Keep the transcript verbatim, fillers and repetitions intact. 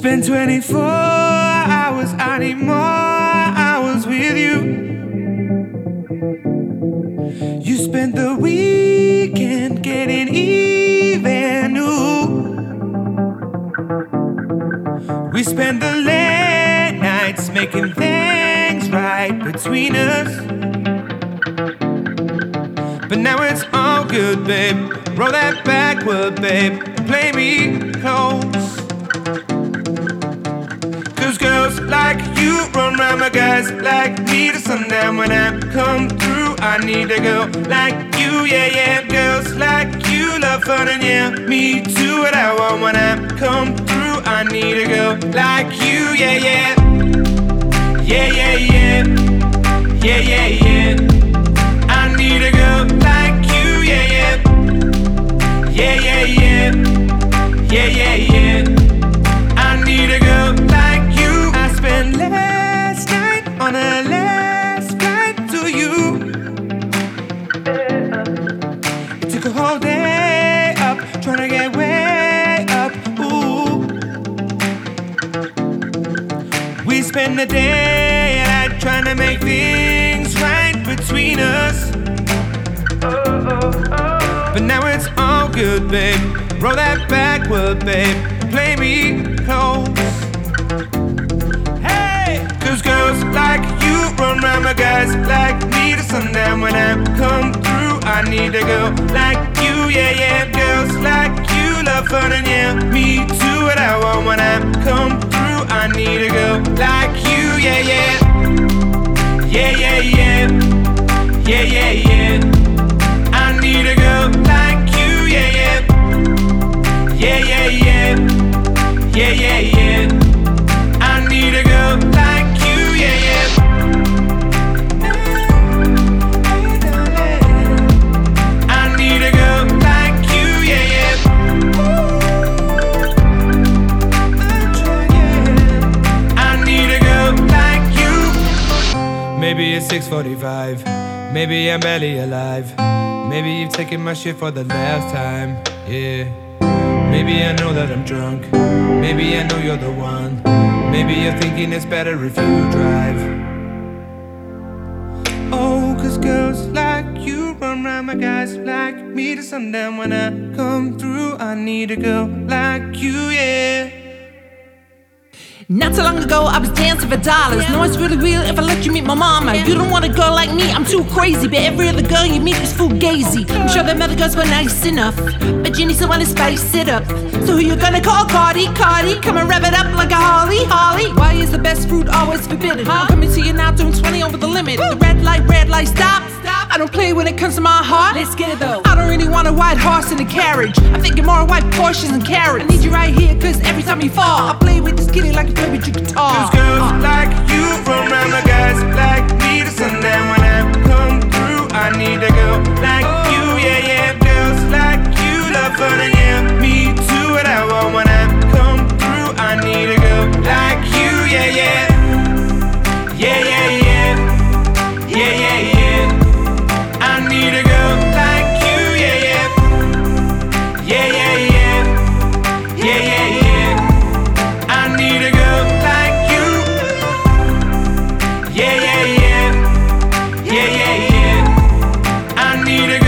spend twenty-four hours, I need more hours with you. You spend the weekend getting even, ooh. We spend the late nights making things right between us. But now it's all good, babe. Roll that backward, babe. Play me close. Cause girls like you run round my guys like me to sundown. When I come through, I need a girl like you, yeah, yeah. Girls like you love fun and yeah, me too. What I want when I come through, I need a girl like you, yeah, yeah. Yeah, yeah, yeah. Yeah, yeah, yeah. I need a girl like you, yeah, yeah. Yeah, yeah, yeah. Yeah, yeah, yeah. I need a girl like you. I spent last night on a last flight to you. It took a whole day up, trying to get way up, ooh. We spend the day and night trying to make things right between us. But now it's all good, babe. Roll that backward, babe. Play me close. Hey! Cause girls like you run round my guys like me to sundown. When I come through, I need a girl like you, yeah, yeah. Girls like you love fun and yeah, me too. What I want when I come through, I need a girl like you, yeah, yeah. Yeah, yeah, yeah. Yeah, yeah, yeah. I need a girl like you, yeah, yeah. Yeah, yeah, yeah. Yeah, yeah, yeah. I need a girl like you, yeah, yeah. I need a girl like you, yeah, yeah. I need a girl like you. Maybe it's six forty-five. Maybe I'm barely alive. Maybe you've taken my shit for the last time, yeah. Maybe I know that I'm drunk. Maybe I know you're the one. Maybe you're thinking it's better if you drive. Oh, cause girls like you run round my guys like me to sundown. When I come through, I need a girl like you, yeah. Not so long ago, I was dancing for dollars. No, it's really real if I let you meet my mama. You don't want a girl like me, I'm too crazy. But every other girl you meet is fugazi. I'm sure them other girls were nice enough, but you need someone to spice it up. So who you gonna call? Cardi, Cardi. Come and rev it up like a Harley, Harley. Why is the best fruit always forbidden? I'm coming to you now, doing twenty over the limit. The red light, red light, stop. I don't play when it comes to my heart. Let's get it though. I don't really want a white horse in a carriage. I'm thinking more white Porsches and carrots. I need you right here, cause every time you fall, I play with this kitty like you play with your guitar. Cause girls uh. like you run round my guys like me to sundown. When I come through, I need a girl like oh. you, yeah, yeah. Girls like you love fun and yeah, me too. What I want when I come through, I need a girl like you, yeah, yeah. Yeah, yeah, yeah. Yeah, yeah, yeah. I need a girl like you, yeah, yeah. Yeah, yeah, yeah. Yeah, yeah, yeah. I need a girl like you. Yeah, yeah, yeah. Yeah, yeah, yeah. I need a girl.